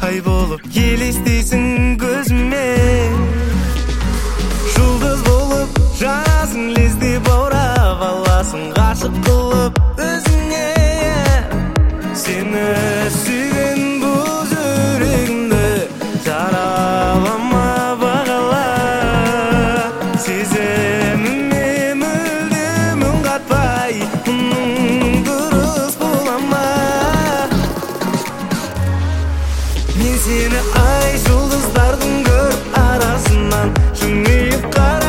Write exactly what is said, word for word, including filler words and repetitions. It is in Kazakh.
ай болып елестейсің көзіме. Жұлдыз болып жанасың, лезде баурап аласың, ғашық қылып өзіңе. Сені сүйген бұл жүрегімді жаралама, бағала. Сезіміме мүлдем үн қатпай, мұның дұрыс бола ма? Мен сені ай жұлдыздардың көп арасынан жымиып қара